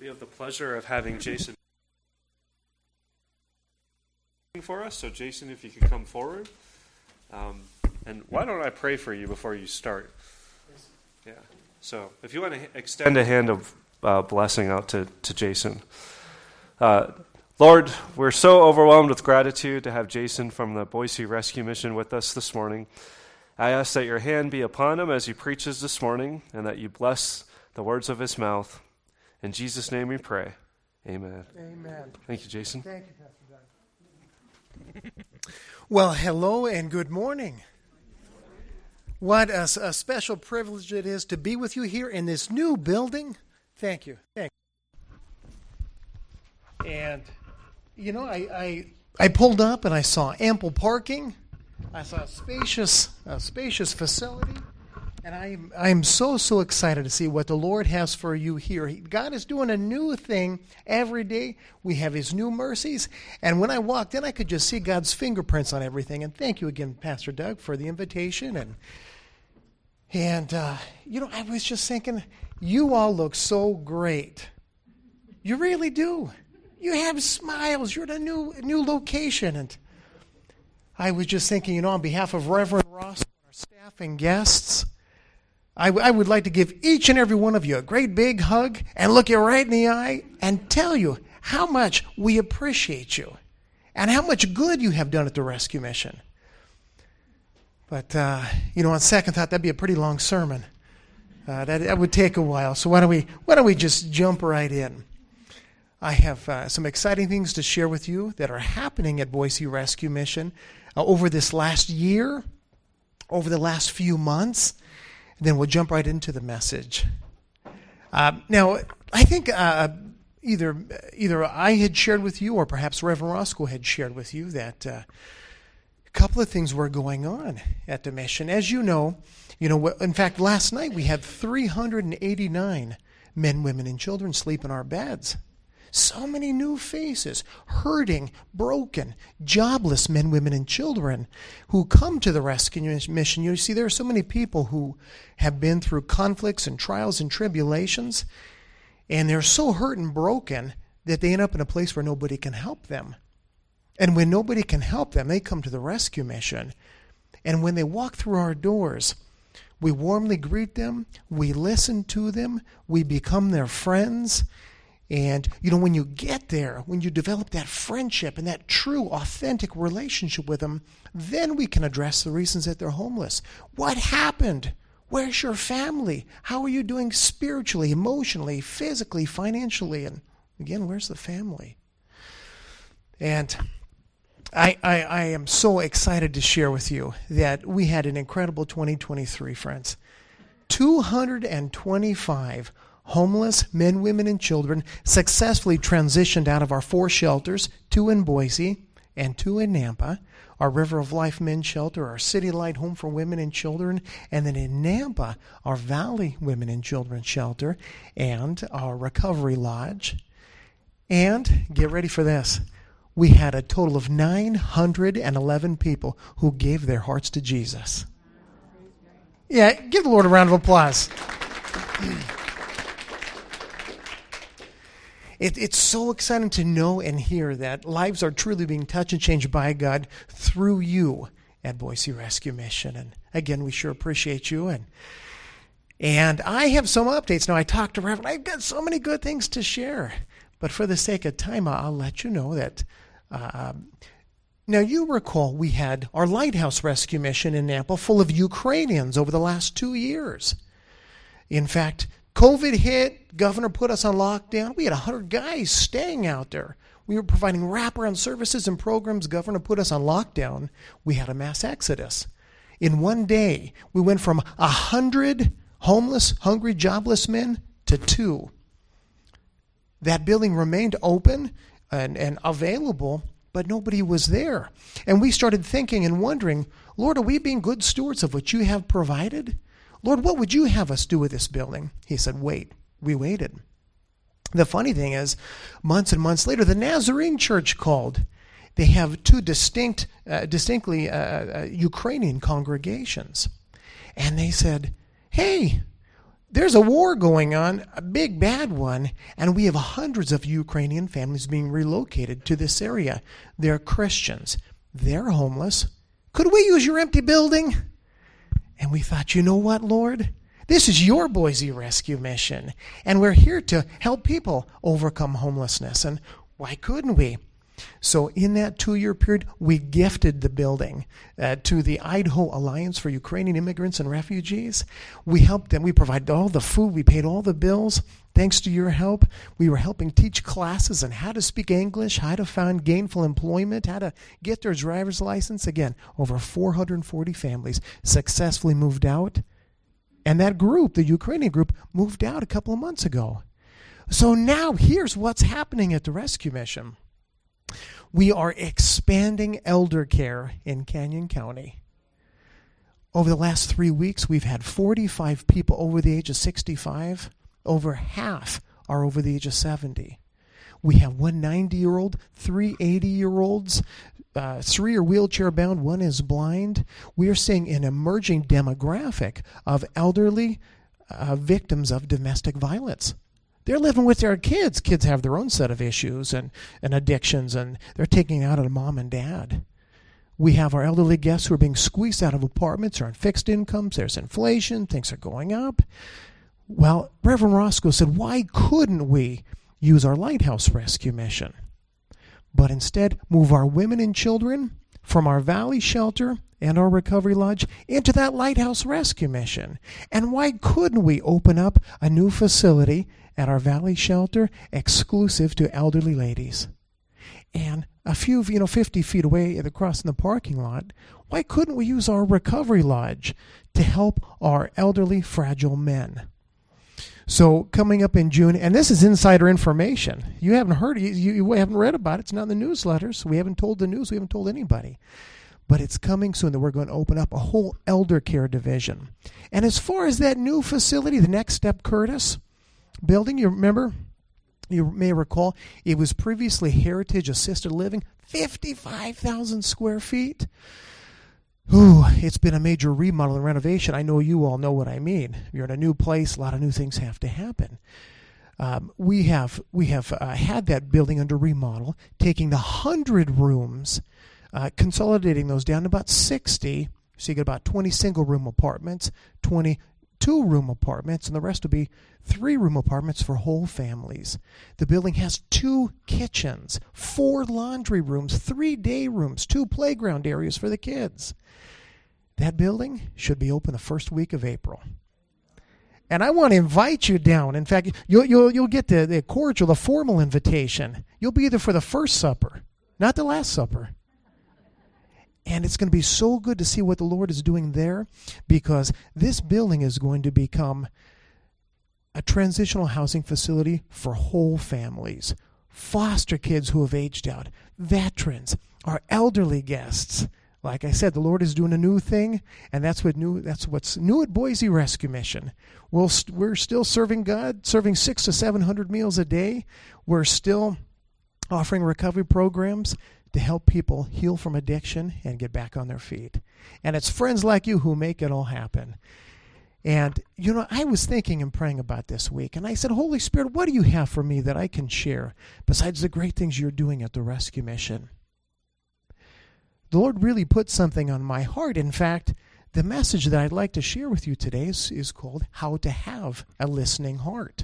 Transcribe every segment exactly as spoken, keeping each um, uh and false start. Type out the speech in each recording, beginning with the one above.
We have the pleasure of having Jason for us. So Jason, if you could come forward. Um, and why don't I pray for you before you start? Yeah. So if you want to extend a hand of uh, blessing out to, to Jason. Uh, Lord, we're so overwhelmed with gratitude to have Jason from the Boise Rescue Mission with us this morning. I ask that your hand be upon him as he preaches this morning and that you bless the words of his mouth. In Jesus' name we pray. Amen. Amen. Thank you, Jason. Thank you, Pastor Doug. Well, hello and good morning. What a, a special privilege it is to be with you here in this new building. Thank you. Thank you. And, you know, I, I, I pulled up and I saw ample parking. I saw a spacious, a spacious facility. And I am, I am so, so excited to see what the Lord has for you here. He, God is doing a new thing every day. We have His new mercies. And when I walked in, I could just see God's fingerprints on everything. And thank you again, Pastor Doug, for the invitation. And, and uh, you know, I was just thinking, you all look so great. You really do. You have smiles. You're at a new, new location. And I was just thinking, you know, on behalf of Reverend Ross, our staff and guests, I, w- I would like to give each and every one of you a great big hug and look you right in the eye and tell you how much we appreciate you and how much good you have done at the rescue mission. But, uh, you know, on second thought, that'd be a pretty long sermon. Uh, that, that would take a while. So why don't we, why don't we just jump right in? I have uh, some exciting things to share with you that are happening at Boise Rescue Mission uh, over this last year, over the last few months. Then we'll jump right into the message. Uh, now, I think uh, either either I had shared with you or perhaps Reverend Roscoe had shared with you that uh, a couple of things were going on at the mission. As you know, you know. In fact, last night we had three hundred eighty-nine men, women, and children sleep in our beds. So many new faces, hurting, broken, jobless men, women, and children who come to the rescue mission. You see, there are so many people who have been through conflicts and trials and tribulations, and they're so hurt and broken that they end up in a place where nobody can help them. And when nobody can help them, they come to the rescue mission. And when they walk through our doors, we warmly greet them, we listen to them, we become their friends. And, you know, when you get there, when you develop that friendship and that true, authentic relationship with them, then we can address the reasons that they're homeless. What happened? Where's your family? How are you doing spiritually, emotionally, physically, financially? And, again, where's the family? And I, I, I am so excited to share with you that we had an incredible twenty twenty-three, friends. two hundred twenty-five homeless men, women, and children successfully transitioned out of our four shelters, two in Boise and two in Nampa, our River of Life Men's Shelter, our City Light Home for Women and Children, and then in Nampa, our Valley Women and Children Shelter, and our Recovery Lodge. And, get ready for this, we had a total of nine hundred eleven people who gave their hearts to Jesus. Yeah, give the Lord a round of applause. It, it's so exciting to know and hear that lives are truly being touched and changed by God through you at Boise Rescue Mission. And again, we sure appreciate you. And and I have some updates. Now, I talked to Reverend. I've got so many good things to share. But for the sake of time, I'll let you know that. Uh, now, you recall we had our Lighthouse Rescue Mission in Nampa full of Ukrainians over the last two years. In fact, COVID hit, governor put us on lockdown. We had one hundred guys staying out there. We were providing wraparound services and programs. Governor put us on lockdown. We had a mass exodus. In one day, we went from one hundred homeless, hungry, jobless men to two. That building remained open and, and available, but nobody was there. And we started thinking and wondering, Lord, are we being good stewards of what you have provided? Lord, what would you have us do with this building? He said, wait. We waited. The funny thing is, months and months later, the Nazarene Church called. They have two distinct, uh, distinctly uh, uh, Ukrainian congregations. And they said, hey, there's a war going on, a big bad one, and we have hundreds of Ukrainian families being relocated to this area. They're Christians. They're homeless. Could we use your empty building? And we thought, you know what, Lord? This is your Boise Rescue Mission, and we're here to help people overcome homelessness. And why couldn't we? So in that two-year period, we gifted the building uh, to the Idaho Alliance for Ukrainian Immigrants and Refugees. We helped them. We provided all the food. We paid all the bills. Thanks to your help, we were helping teach classes on how to speak English, how to find gainful employment, how to get their driver's license. Again, over four hundred forty families successfully moved out. And that group, the Ukrainian group, moved out a couple of months ago. So now here's what's happening at the Rescue Mission. We are expanding elder care in Canyon County. Over the last three weeks, we've had forty-five people over the age of sixty-five. Over half are over the age of seventy. We have one ninety-year-old, three eighty-year-olds, uh, three are wheelchair-bound, one is blind. We are seeing an emerging demographic of elderly uh, victims of domestic violence. They're living with their kids. Kids have their own set of issues and, and addictions, and they're taking it out on mom and dad. We have our elderly guests who are being squeezed out of apartments or on fixed incomes. There's inflation. Things are going up. Well, Reverend Roscoe said, why couldn't we use our Lighthouse Rescue Mission, but instead move our women and children from our Valley Shelter and our Recovery Lodge into that Lighthouse Rescue Mission? And why couldn't we open up a new facility at our Valley Shelter exclusive to elderly ladies? And a few, you know, fifty feet away across in the parking lot, why couldn't we use our Recovery Lodge to help our elderly, fragile men? So coming up in June, and this is insider information. You haven't heard it. You, you haven't read about it. It's not in the newsletters. We haven't told the news. We haven't told anybody. But it's coming soon that we're going to open up a whole elder care division. And as far as that new facility, the Next Step Curtis building, you remember, you may recall, it was previously Heritage Assisted Living, fifty-five thousand square feet. Ooh, it's been a major remodel and renovation. I know you all know what I mean. You're in a new place. A lot of new things have to happen. Um, we have we have uh, had that building under remodel, taking the one hundred rooms, uh, consolidating those down to about sixty. So you get about twenty single-room apartments, twenty two-room apartments, and the rest will be three-room apartments for whole families. The building has two kitchens, four laundry rooms, three day rooms, two playground areas for the kids. That building should be open the first week of April. And I want to invite you down. In fact, you'll you'll you'll get the, the cordial, the formal invitation. You'll be there for the first supper, not the last supper. And it's going to be so good to see what the Lord is doing there, because this building is going to become a transitional housing facility for whole families, foster kids who have aged out, veterans, our elderly guests. Like I said, the Lord is doing a new thing, and that's what new. That's what's new at Boise Rescue Mission. We'll st- we're still serving God, serving six to seven hundred meals a day. We're still offering recovery programs to help people heal from addiction and get back on their feet. And it's friends like you who make it all happen. And, you know, I was thinking and praying about this week, and I said, Holy Spirit, what do you have for me that I can share besides the great things you're doing at the Rescue Mission? The Lord really put something on my heart. In fact, the message that I'd like to share with you today is, is called How to Have a Listening Heart.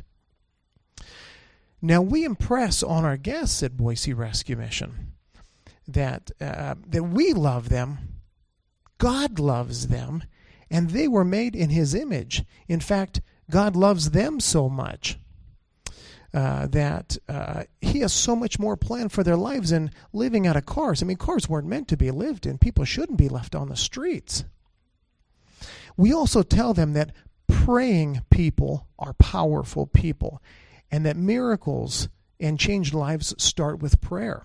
Now, we impress on our guests at Boise Rescue Mission that uh, that we love them, God loves them, and they were made in His image. In fact, God loves them so much uh, that uh, He has so much more planned for their lives than living out of cars. I mean, cars weren't meant to be lived in. People shouldn't be left on the streets. We also tell them that praying people are powerful people, and that miracles and changed lives start with prayer.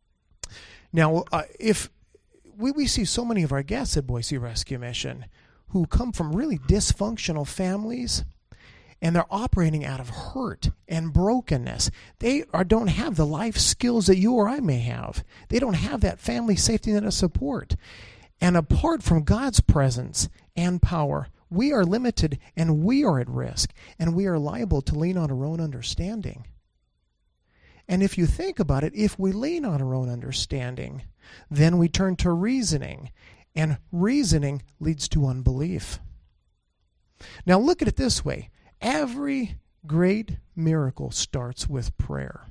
Now, uh, if we, we see so many of our guests at Boise Rescue Mission who come from really dysfunctional families, and they're operating out of hurt and brokenness. They are, don't have the life skills that you or I may have. They don't have that family safety net of support. And apart from God's presence and power, we are limited and we are at risk, and we are liable to lean on our own understanding. And if you think about it, if we lean on our own understanding, then we turn to reasoning, and reasoning leads to unbelief. Now look at it this way. Every great miracle starts with prayer.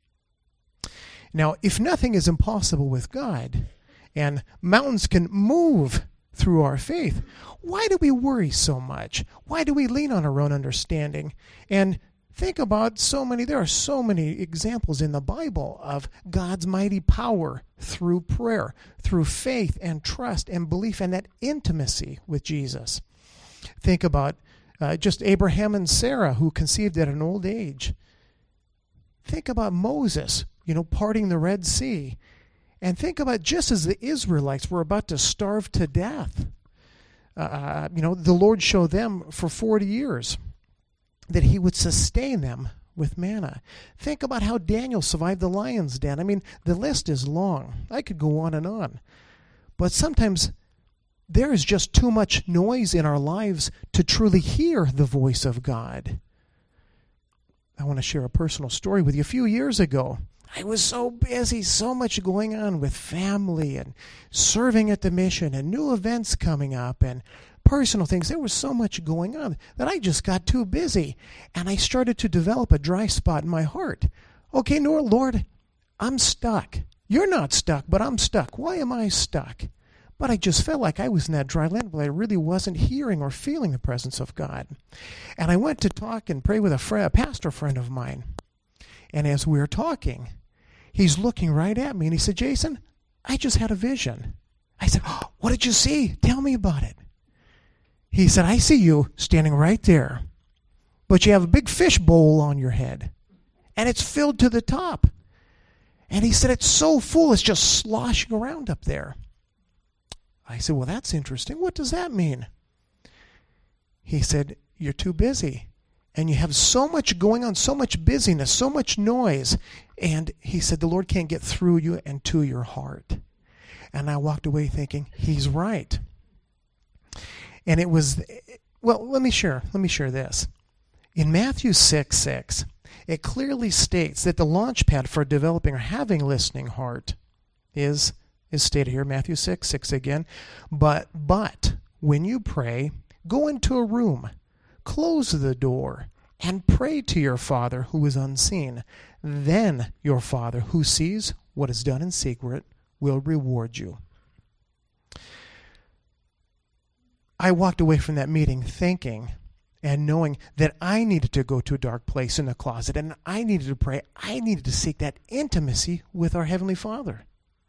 Now, if nothing is impossible with God, and mountains can move through our faith, why do we worry so much? Why do we lean on our own understanding? And think about so many, there are so many examples in the Bible of God's mighty power through prayer, through faith and trust and belief and that intimacy with Jesus. Think about uh, just Abraham and Sarah, who conceived at an old age. Think about Moses, you know, parting the Red Sea. And think about just as the Israelites were about to starve to death, uh, you know, the Lord showed them for forty years that he would sustain them with manna. Think about how Daniel survived the lion's den. I mean, the list is long. I could go on and on. But sometimes there is just too much noise in our lives to truly hear the voice of God. I want to share a personal story with you. A few years ago, I was so busy, so much going on with family and serving at the mission and new events coming up and personal things. There was so much going on that I just got too busy, and I started to develop a dry spot in my heart. Okay, Lord, I'm stuck. You're not stuck, but I'm stuck. Why am I stuck? But I just felt like I was in that dry land, but I really wasn't hearing or feeling the presence of God. And I went to talk and pray with a, friend, a pastor friend of mine. And as we were talking, he's looking right at me, and he said, Jason, I just had a vision. I said, oh, what did you see? Tell me about it. He said, I see you standing right there, but you have a big fish bowl on your head, and it's filled to the top. And he said, it's so full, it's just sloshing around up there. I said, well, that's interesting. What does that mean? He said, you're too busy. And you have so much going on, so much busyness, so much noise. And he said, the Lord can't get through you and to your heart. And I walked away thinking, he's right. And it was, well, let me share, let me share this. In Matthew six six, it clearly states that the launch pad for developing or having a listening heart is, is stated here, Matthew six six again. But, but, when you pray, go into a room, close the door, and pray to your Father who is unseen. Then your Father who sees what is done in secret will reward you. I walked away from that meeting thinking and knowing that I needed to go to a dark place in the closet, and I needed to pray. I needed to seek that intimacy with our Heavenly Father.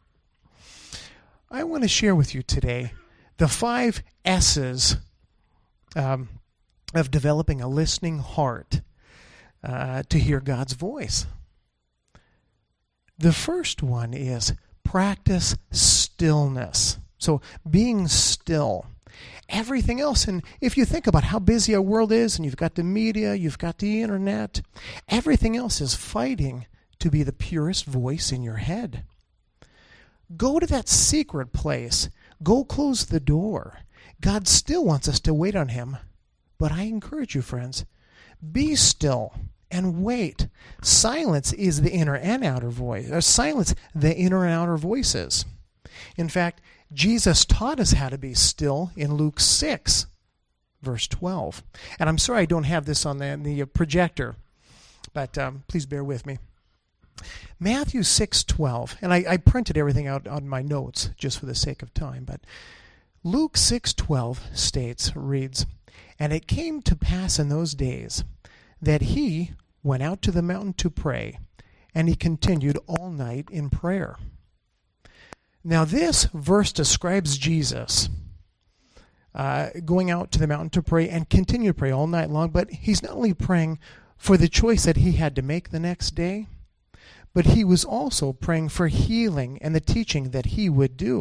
I want to share with you today the five S's um, of developing a listening heart uh, to hear God's voice. The first one is practice stillness. So being still. Everything else, and if you think about how busy our world is, and you've got the media, you've got the internet, everything else is fighting to be the purest voice in your head. Go to that secret place. Go close the door. God still wants us to wait on him. But I encourage you, friends, be still and wait. Silence is the inner and outer voice. Or silence the inner and outer voices. In fact, Jesus taught us how to be still in Luke six, verse twelve. And I'm sorry I don't have this on the, the projector, but um, please bear with me. Matthew six twelve, and I, I printed everything out on my notes just for the sake of time, but Luke six twelve states, reads, and it came to pass in those days that he went out to the mountain to pray, and he continued all night in prayer. Now this verse describes Jesus uh, going out to the mountain to pray and continue to pray all night long, but he's not only praying for the choice that he had to make the next day, but he was also praying for healing and the teaching that he would do.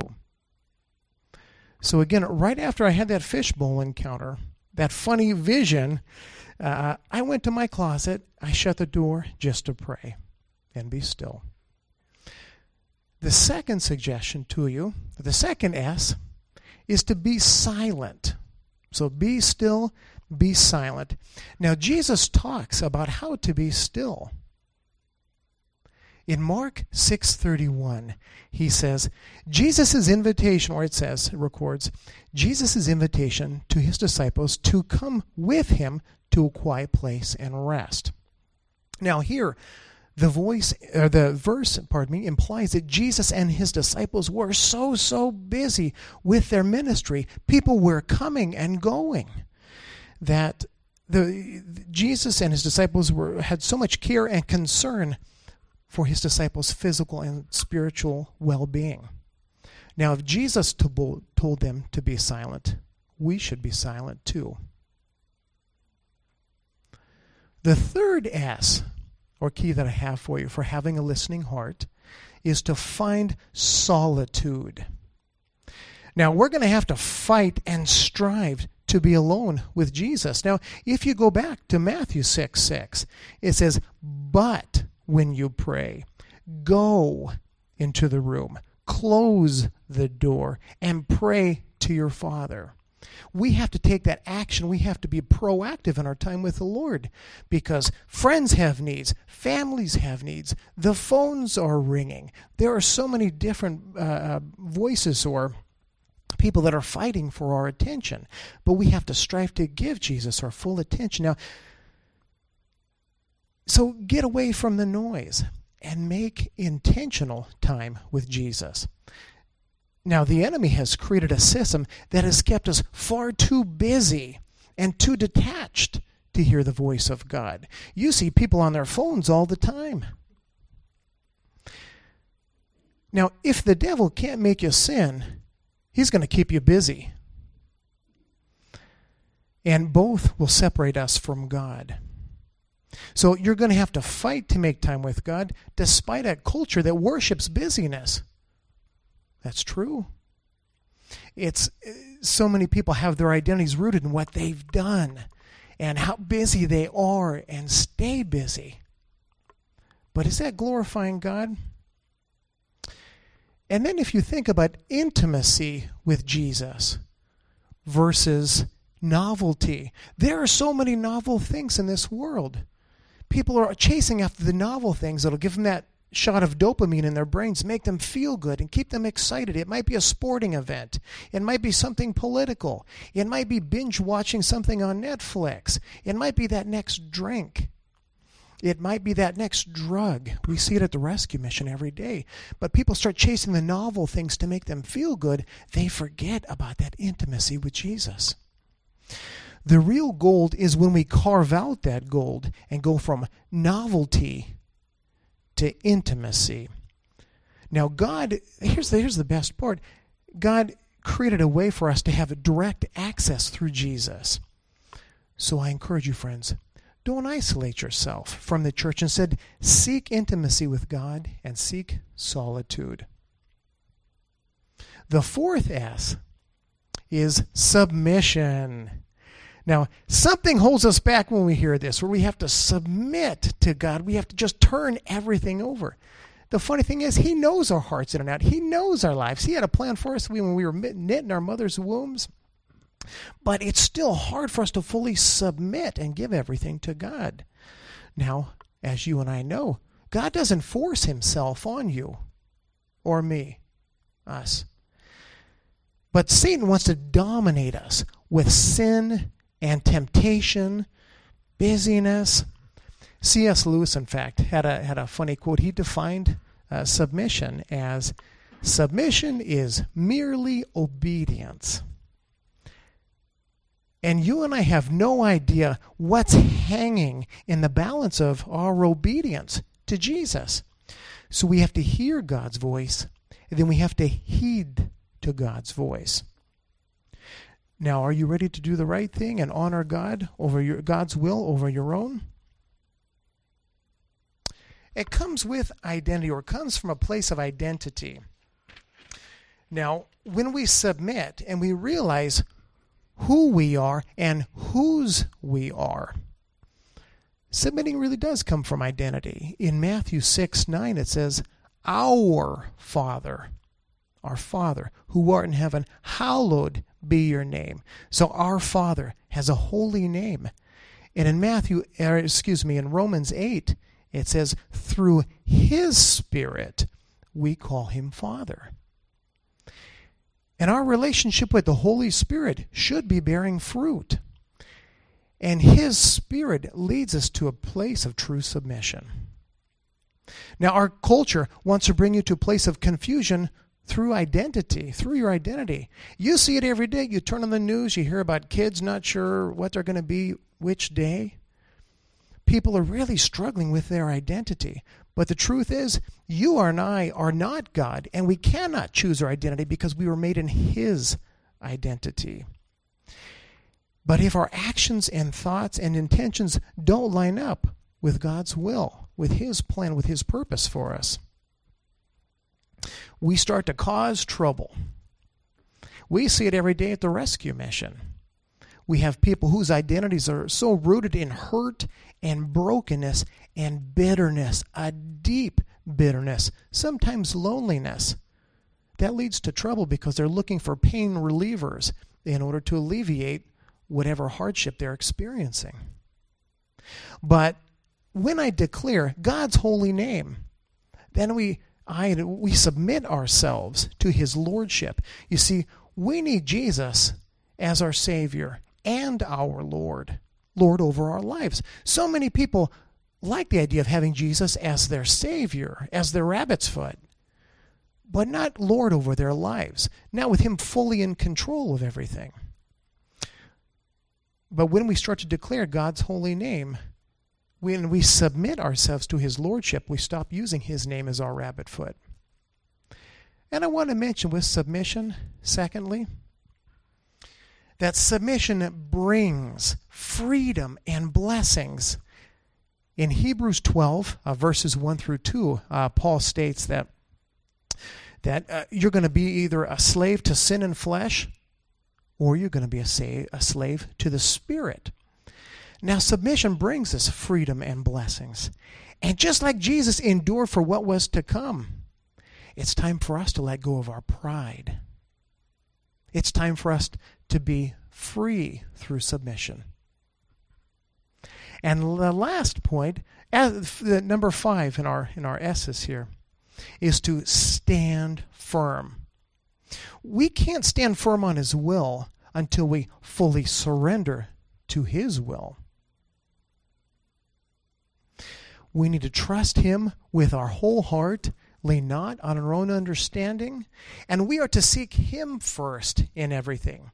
So again, right after I had that fishbowl encounter, that funny vision, uh, I went to my closet, I shut the door just to pray and be still. The second suggestion to you, the second S, is to be silent. So be still, be silent. Now, Jesus talks about how to be still. In Mark six thirty-one, he says, Jesus' invitation, or it says, it records, Jesus' invitation to his disciples to come with him to a quiet place and rest. Now here, the voice, or the verse, pardon me, implies that Jesus and his disciples were so, so busy with their ministry. People were coming and going that the Jesus and his disciples were had so much care and concern for his disciples' physical and spiritual well-being. Now, if Jesus told them to be silent, we should be silent too. The third S, or key that I have for you for having a listening heart, is to find solitude. Now, we're going to have to fight and strive to be alone with Jesus. Now, if you go back to Matthew six six, it says, but when you pray, go into the room, close the door, and pray to your Father. We have to take that action. We have to be proactive in our time with the Lord, because friends have needs, families have needs, the phones are ringing. There are so many different uh, voices or people that are fighting for our attention, but we have to strive to give Jesus our full attention. Now, so get away from the noise and make intentional time with Jesus. Now, the enemy has created a system that has kept us far too busy and too detached to hear the voice of God. You see people on their phones all the time. Now, if the devil can't make you sin, he's going to keep you busy. And both will separate us from God. So you're going to have to fight to make time with God, despite a culture that worships busyness. That's true. It's so many people have their identities rooted in what they've done and how busy they are and stay busy. But is that glorifying God? And then if you think about intimacy with Jesus versus novelty, there are so many novel things in this world. People are chasing after the novel things that'll give them that shot of dopamine in their brains, make them feel good and keep them excited. It might be a sporting event. It might be something political. It might be binge watching something on Netflix. It might be that next drink. It might be that next drug. We see it at the rescue mission every day. But people start chasing the novel things to make them feel good. They forget about that intimacy with Jesus. The real gold is when we carve out that gold and go from novelty to intimacy. Now, God, here's the, here's the best part. God created a way for us to have direct access through Jesus. So I encourage you, friends, don't isolate yourself from the church. Instead, seek intimacy with God and seek solitude. The fourth S is submission. Now, something holds us back when we hear this, where we have to submit to God. We have to just turn everything over. The funny thing is, He knows our hearts in and out. He knows our lives. He had a plan for us when we were knit in our mother's wombs. But it's still hard for us to fully submit and give everything to God. Now, as you and I know, God doesn't force Himself on you or me, us. But Satan wants to dominate us with sin and temptation, busyness. C S Lewis, in fact, had a had a funny quote. He defined uh, submission as, submission is merely obedience. And you and I have no idea what's hanging in the balance of our obedience to Jesus. So we have to hear God's voice, and then we have to heed to God's voice. Now, are you ready to do the right thing and honor God over your God's will over your own? It comes with identity, or comes from a place of identity. Now, when we submit and we realize who we are and whose we are, submitting really does come from identity. In Matthew six nine, it says, "Our Father, our Father, who art in heaven, hallowed be your name. So our Father has a holy name. And in Matthew, er, excuse me, in Romans eight, it says, through his Spirit, we call him Father. And our relationship with the Holy Spirit should be bearing fruit. And his Spirit leads us to a place of true submission. Now, our culture wants to bring you to a place of confusion through identity, through your identity. You see it every day. You turn on the news, you hear about kids not sure what they're going to be which day. People are really struggling with their identity. But the truth is, you and I are not God, and we cannot choose our identity because we were made in his identity. But if our actions and thoughts and intentions don't line up with God's will, with his plan, with his purpose for us, we start to cause trouble. We see it every day at the rescue mission. We have people whose identities are so rooted in hurt and brokenness and bitterness, a deep bitterness, sometimes loneliness. That leads to trouble because they're looking for pain relievers in order to alleviate whatever hardship they're experiencing. But when I declare God's holy name, then we I we submit ourselves to his lordship. You see, we need Jesus as our Savior and our Lord, Lord over our lives. So many people like the idea of having Jesus as their Savior, as their rabbit's foot, but not Lord over their lives, not with him fully in control of everything. But when we start to declare God's holy name, when we submit ourselves to his lordship, we stop using his name as our rabbit foot. And I want to mention with submission, secondly, that submission brings freedom and blessings. In Hebrews twelve, uh, verses one through two, uh, Paul states that, that uh, you're going to be either a slave to sin and flesh, or you're going to be a, sa- a slave to the Spirit. Now, submission brings us freedom and blessings. And just like Jesus endured for what was to come, it's time for us to let go of our pride. It's time for us to be free through submission. And the last point, as the number five in our in our S's here, is to stand firm. We can't stand firm on his will until we fully surrender to his will. We need to trust him with our whole heart, lean not on our own understanding, and we are to seek him first in everything.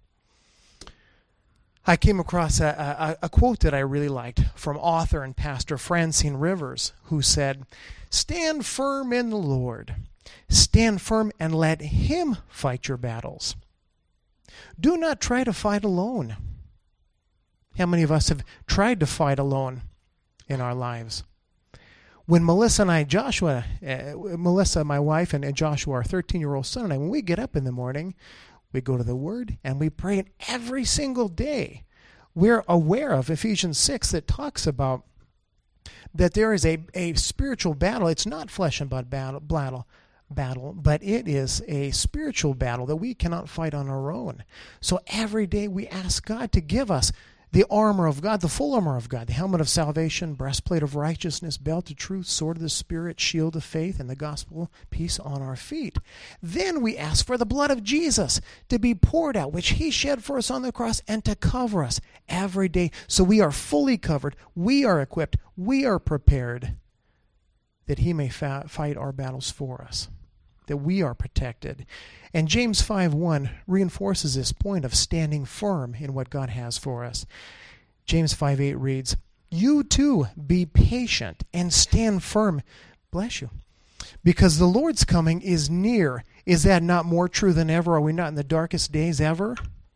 I came across a, a, a quote that I really liked from author and pastor Francine Rivers, who said, "Stand firm in the Lord. Stand firm and let him fight your battles. Do not try to fight alone." How many of us have tried to fight alone in our lives? When Melissa and I, Joshua, uh, Melissa, my wife, and, and Joshua, our thirteen-year-old son, and I, when we get up in the morning, we go to the Word and we pray. And every single day, we're aware of Ephesians six that talks about that there is a, a spiritual battle. It's not flesh and blood battle, battle, battle, but it is a spiritual battle that we cannot fight on our own. So every day we ask God to give us the armor of God, the full armor of God, the helmet of salvation, breastplate of righteousness, belt of truth, sword of the Spirit, shield of faith, and the gospel peace on our feet. Then we ask for the blood of Jesus to be poured out, which he shed for us on the cross, and to cover us every day. So we are fully covered, we are equipped, we are prepared, that he may fa- fight our battles for us, that we are protected. And James five one reinforces this point of standing firm in what God has for us. James five eight reads, "You too be patient and stand firm." Bless you. "Because the Lord's coming is near." Is that not more true than ever? Are we not in the darkest days ever?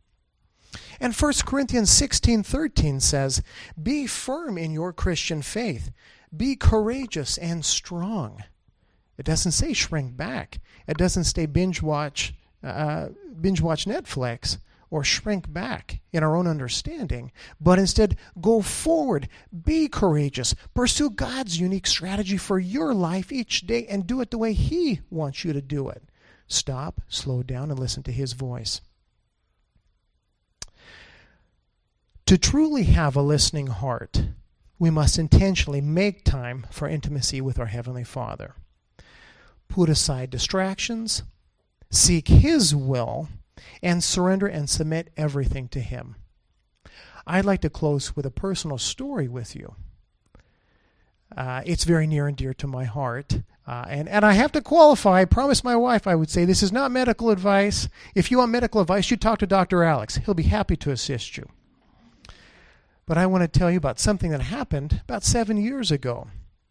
And First Corinthians sixteen thirteen says, "Be firm in your Christian faith. Be courageous and strong." It doesn't say shrink back. It doesn't say binge watch, uh, binge watch Netflix or shrink back in our own understanding, but instead go forward, be courageous, pursue God's unique strategy for your life each day, and do it the way he wants you to do it. Stop, slow down, and listen to his voice. To truly have a listening heart, we must intentionally make time for intimacy with our Heavenly Father. Put aside distractions, seek His will, and surrender and submit everything to Him. I'd like to close with a personal story with you. Uh, it's very near and dear to my heart. Uh, and, and I have to qualify. I promised my wife I would say this is not medical advice. If you want medical advice, you talk to Doctor Alex. He'll be happy to assist you. But I want to tell you about something that happened about seven years ago.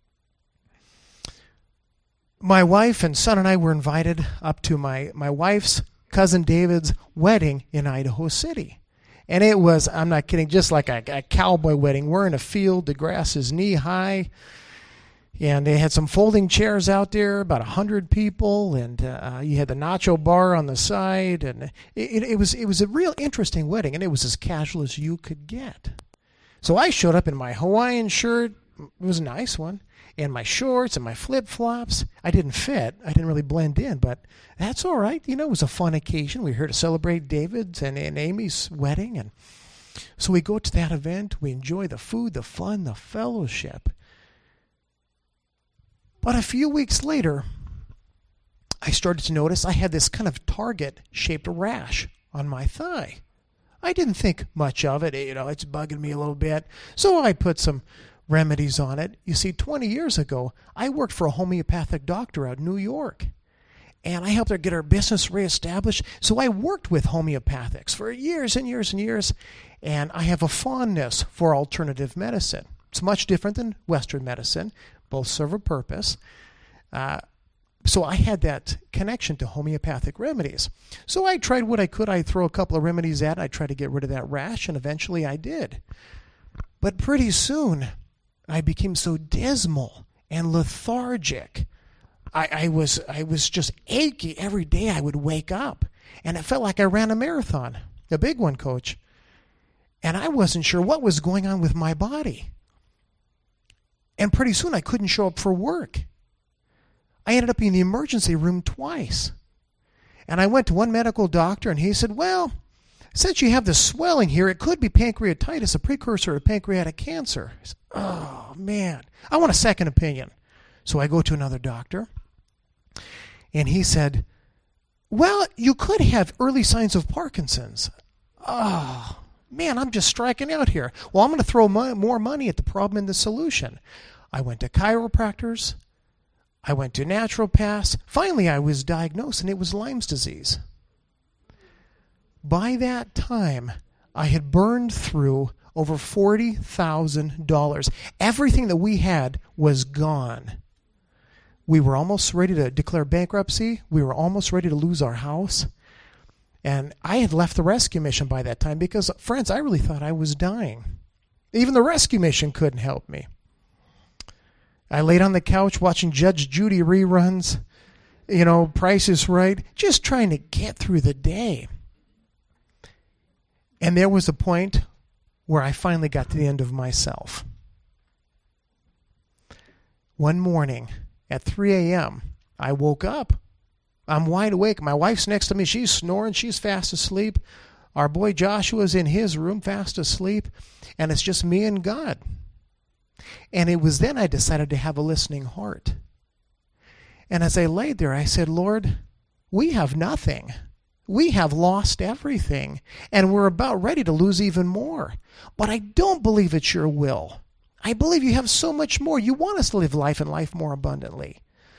My wife and son and I were invited up to my, my wife's cousin David's wedding in Idaho City. And it was, I'm not kidding, just like a, a cowboy wedding. We're in a field, the grass is knee-high, and they had some folding chairs out there, about a hundred people, and uh, you had the nacho bar on the side, and it, it was it was a real interesting wedding, and it was as casual as you could get. So I showed up in my Hawaiian shirt, it was a nice one, and my shorts and my flip-flops. I didn't fit. I didn't really blend in, but that's all right. You know, it was a fun occasion. We were here to celebrate David's and, and Amy's wedding. And so we go to that event. We enjoy the food, the fun, the fellowship. But a few weeks later, I started to notice I had this kind of target-shaped rash on my thigh. I didn't think much of it. You know, it's bugging me a little bit. So I put some remedies on it. You see, twenty years ago, I worked for a homeopathic doctor out in New York. And I helped her get her business reestablished. So I worked with homeopathics for years and years and years. And I have a fondness for alternative medicine. It's much different than Western medicine. Both serve a purpose. Uh, so I had that connection to homeopathic remedies. So I tried what I could. I'd throw a couple of remedies at it. I tried to get rid of that rash, and eventually I did. But pretty soon, I became so dismal and lethargic. I, I was I was just achy every day. I would wake up, and it felt like I ran a marathon, a big one, Coach. And I wasn't sure what was going on with my body. And pretty soon, I couldn't show up for work. I ended up in the emergency room twice. And I went to one medical doctor, and he said, well, since you have this swelling here, it could be pancreatitis, a precursor of pancreatic cancer. I said, oh, man, I want a second opinion. So I go to another doctor, and he said, well, you could have early signs of Parkinson's. Oh, man, I'm just striking out here. Well, I'm going to throw mo- more money at the problem and the solution. I went to chiropractors. I went to naturopaths. Finally, I was diagnosed, and it was Lyme's disease. By that time, I had burned through over forty thousand dollars. Everything that we had was gone. We were almost ready to declare bankruptcy. We were almost ready to lose our house. And I had left the rescue mission by that time because, friends, I really thought I was dying. Even the rescue mission couldn't help me. I laid on the couch watching Judge Judy reruns, you know, Price is Right, just trying to get through the day. And there was a point where I finally got to the end of myself. One morning at three a.m., I woke up. I'm wide awake. My wife's next to me. She's snoring. She's fast asleep. Our boy Joshua's in his room fast asleep. And it's just me and God. And it was then I decided to have a listening heart. And as I laid there, I said, Lord, we have nothing. We have lost everything. And we're about ready to lose even more. But I don't believe it's your will. I believe you have so much more. You want us to live life and life more abundantly.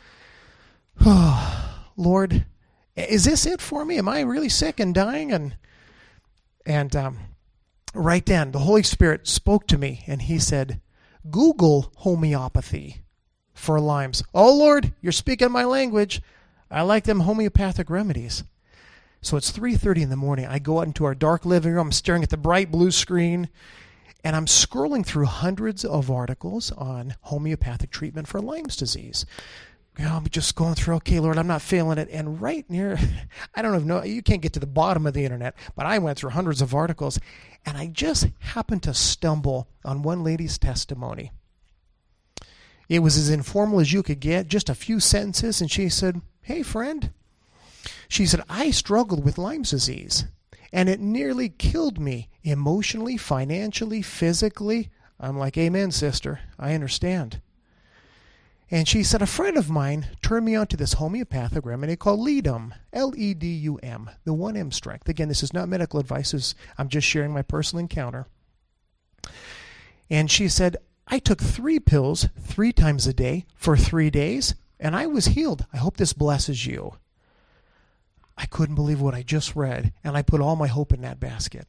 Lord, is this it for me? Am I really sick and dying? And and um, right then, the Holy Spirit spoke to me, and he said, Google homeopathy for Lyme's. Oh, Lord, you're speaking my language. I like them homeopathic remedies. So it's three thirty in the morning. I go out into our dark living room. I'm staring at the bright blue screen, and I'm scrolling through hundreds of articles on homeopathic treatment for Lyme's disease. You know, I'm just going through, okay, Lord, I'm not feeling it. And right near, I don't even know, you can't get to the bottom of the internet, but I went through hundreds of articles, and I just happened to stumble on one lady's testimony. It was as informal as you could get, just a few sentences, and she said, hey, friend. She said, I struggled with Lyme's disease, and it nearly killed me emotionally, financially, physically. I'm like, amen, sister. I understand. And she said, a friend of mine turned me on to this homeopathic remedy called Ledum, L E D U M, the one M strength. Again, this is not medical advice. This is, I'm just sharing my personal encounter. And she said, I took three pills three times a day for three days, and I was healed. I hope this blesses you. I couldn't believe what I just read, and I put all my hope in that basket.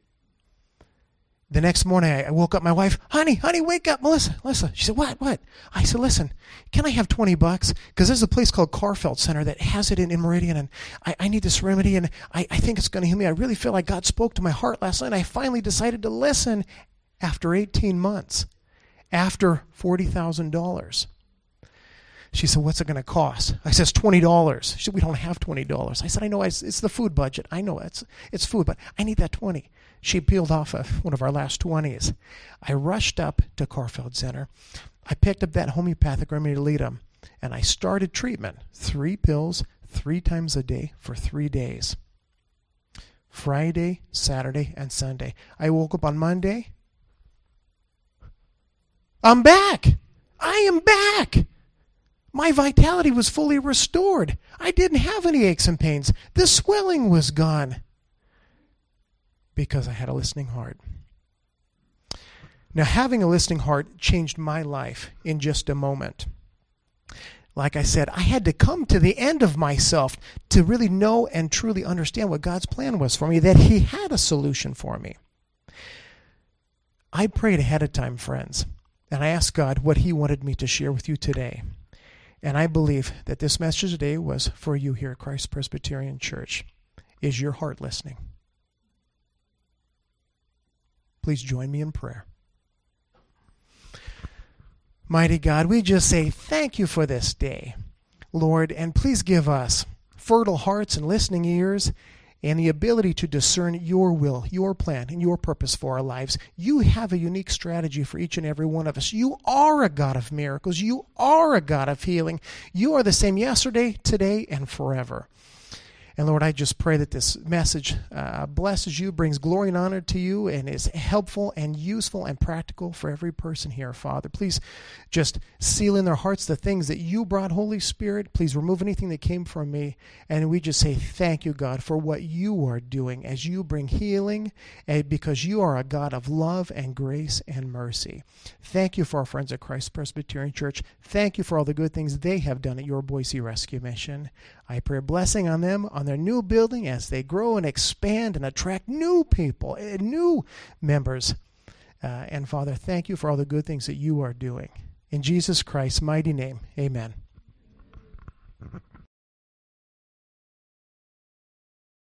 The next morning, I woke up my wife, honey, honey, wake up, Melissa, Melissa. She said, what, what? I said, listen, can I have twenty bucks? Because there's a place called Carfeld Center that has it in, in Meridian, and I, I need this remedy, and I, I think it's going to heal me. I really feel like God spoke to my heart last night. I finally decided to listen after eighteen months, after forty thousand dollars. She said, what's it going to cost? I said, it's twenty dollars. She said, we don't have twenty dollars. I said, I know, it's, it's the food budget. I know it's it's food, but I need that twenty. She peeled off of one of our last twenties. I rushed up to Carfeld Center. I picked up that homeopathic remedy to Ledum, and I started treatment. Three pills, three times a day for three days. Friday, Saturday, and Sunday. I woke up on Monday. I'm back. I am back. My vitality was fully restored. I didn't have any aches and pains. The swelling was gone because I had a listening heart. Now, having a listening heart changed my life in just a moment. Like I said, I had to come to the end of myself to really know and truly understand what God's plan was for me, that He had a solution for me. I prayed ahead of time, friends, and I asked God what He wanted me to share with you today. And I believe that this message today was for you here at Christ Presbyterian Church. Is your heart listening? Please join me in prayer. Mighty God, we just say thank you for this day, Lord, and please give us fertile hearts and listening ears and the ability to discern your will, your plan, and your purpose for our lives. You have a unique strategy for each and every one of us. You are a God of miracles. You are a God of healing. You are the same yesterday, today, and forever. And Lord, I just pray that this message uh, blesses you, brings glory and honor to you, and is helpful and useful and practical for every person here, Father. Please just seal in their hearts the things that you brought, Holy Spirit. Please remove anything that came from me. And we just say thank you, God, for what you are doing as you bring healing, and because you are a God of love and grace and mercy. Thank you for our friends at Christ Presbyterian Church. Thank you for all the good things they have done at your Boise Rescue Mission. I pray a blessing on them, on their new building as they grow and expand and attract new people, new members. Uh, and Father, thank you for all the good things that you are doing. In Jesus Christ's mighty name, amen.